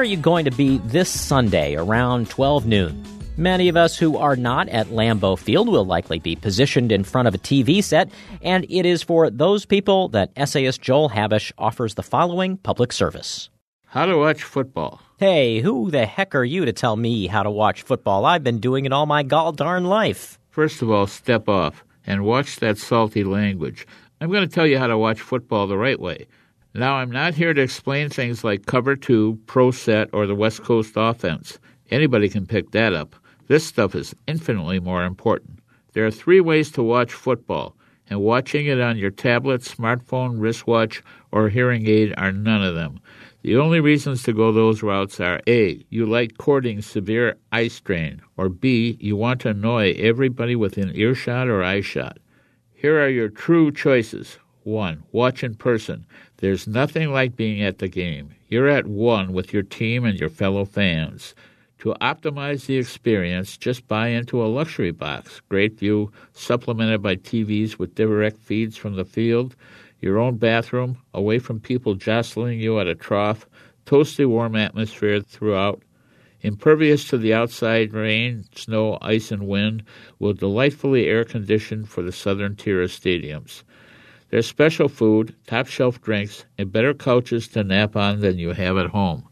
you going to be this Sunday around 12 noon? Many of us who are not at Lambeau Field will likely be positioned in front of a TV set, and it is for those people that essayist Joel Habish offers the following public service. How to watch football. Hey, who the heck are you to tell me how to watch football? I've been doing it all my gall-darn life. First of all, step off and watch that salty language. I'm going to tell you how to watch football the right way. Now, I'm not here to explain things like Cover 2, Pro Set, or the West Coast offense. Anybody can pick that up. This stuff is infinitely more important. There are 3 ways to watch football, and watching it on your tablet, smartphone, wristwatch, or hearing aid are none of them. The only reasons to go those routes are A, you like courting severe eye strain, or B, you want to annoy everybody within earshot or eyeshot. Here are your true choices. 1. Watch in person. There's nothing like being at the game. You're at one with your team and your fellow fans. To optimize the experience, just buy into a luxury box. Great view, supplemented by TVs with direct feeds from the field, your own bathroom, away from people jostling you at a trough, toasty warm atmosphere throughout, impervious to the outside rain, snow, ice, and wind, with delightfully air-conditioned for the southern tier of stadiums. There's special food, top-shelf drinks, and better couches to nap on than you have at home.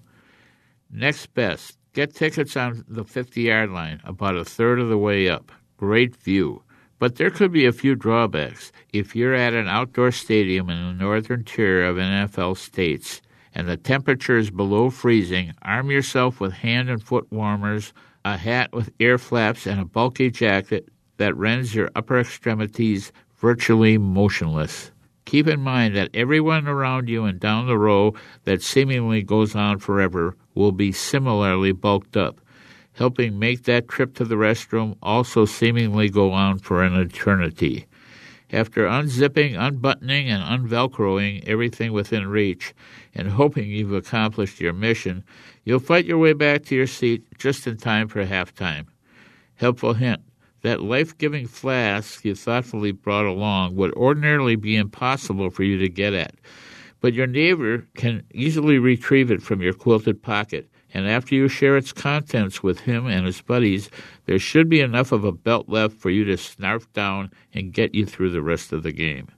Next best. Get tickets on the 50-yard line, about a third of the way up. Great view. But there could be a few drawbacks. If you're at an outdoor stadium in the northern tier of NFL states and the temperature is below freezing, arm yourself with hand and foot warmers, a hat with ear flaps, and a bulky jacket that rends your upper extremities virtually motionless. Keep in mind that everyone around you and down the row that seemingly goes on forever will be similarly bulked up, helping make that trip to the restroom also seemingly go on for an eternity. After unzipping, unbuttoning, and unvelcroing everything within reach and hoping you've accomplished your mission, you'll fight your way back to your seat just in time for halftime. Helpful hint. That life-giving flask you thoughtfully brought along would ordinarily be impossible for you to get at, but your neighbor can easily retrieve it from your quilted pocket, and after you share its contents with him and his buddies, there should be enough of a belt left for you to snarf down and get you through the rest of the game.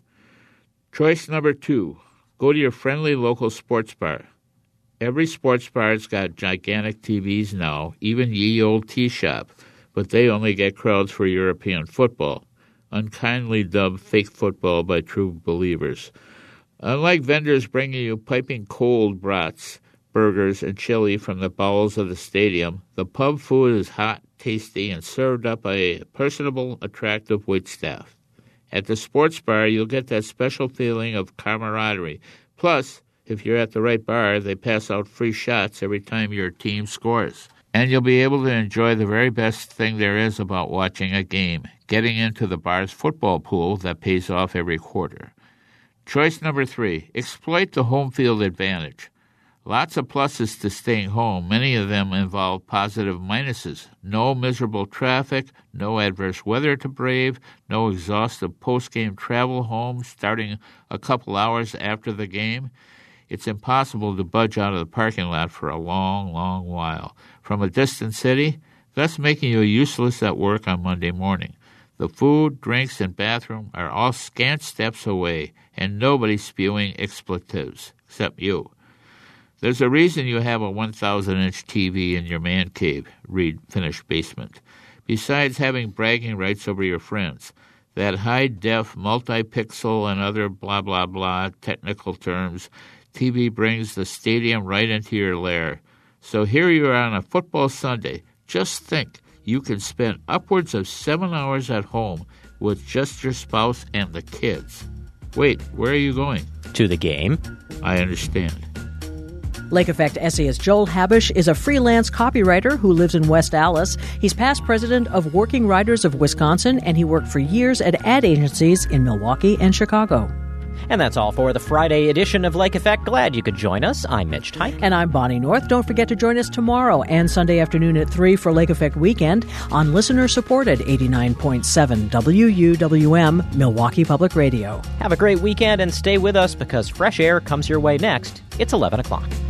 Choice number 2, go to your friendly local sports bar. Every sports bar's got gigantic TVs now, even ye old tea shop, but they only get crowds for European football, unkindly dubbed fake football by true believers. Unlike vendors bringing you piping cold brats, burgers, and chili from the bowels of the stadium, the pub food is hot, tasty, and served up by a personable, attractive waitstaff. At the sports bar, you'll get that special feeling of camaraderie. Plus, if you're at the right bar, they pass out free shots every time your team scores. And you'll be able to enjoy the very best thing there is about watching a game, getting into the bar's football pool that pays off every quarter. Choice number 3, exploit the home field advantage. Lots of pluses to staying home. Many of them involve positive minuses. No miserable traffic, no adverse weather to brave, no exhaustive post-game travel home starting a couple hours after the game. It's impossible to budge out of the parking lot for a long, long while. From a distant city, thus making you useless at work on Monday morning. The food, drinks, and bathroom are all scant steps away, and nobody spewing expletives, except you. There's a reason you have a 1,000-inch TV in your man cave, read finished basement. Besides having bragging rights over your friends, that high-def, multi-pixel, and other blah-blah-blah technical terms, TV brings the stadium right into your lair. So here you are on a football Sunday. Just think, you can spend upwards of 7 hours at home with just your spouse and the kids. Wait, where are you going? To the game. I understand. Lake Effect essayist Joel Habish is a freelance copywriter who lives in West Allis. He's past president of Working Writers of Wisconsin, and he worked for years at ad agencies in Milwaukee and Chicago. And that's all for the Friday edition of Lake Effect. Glad you could join us. I'm Mitch Tyke. And I'm Bonnie North. Don't forget to join us tomorrow and Sunday afternoon at 3 for Lake Effect Weekend on listener-supported 89.7 WUWM, Milwaukee Public Radio. Have a great weekend and stay with us because fresh air comes your way next. It's 11 o'clock.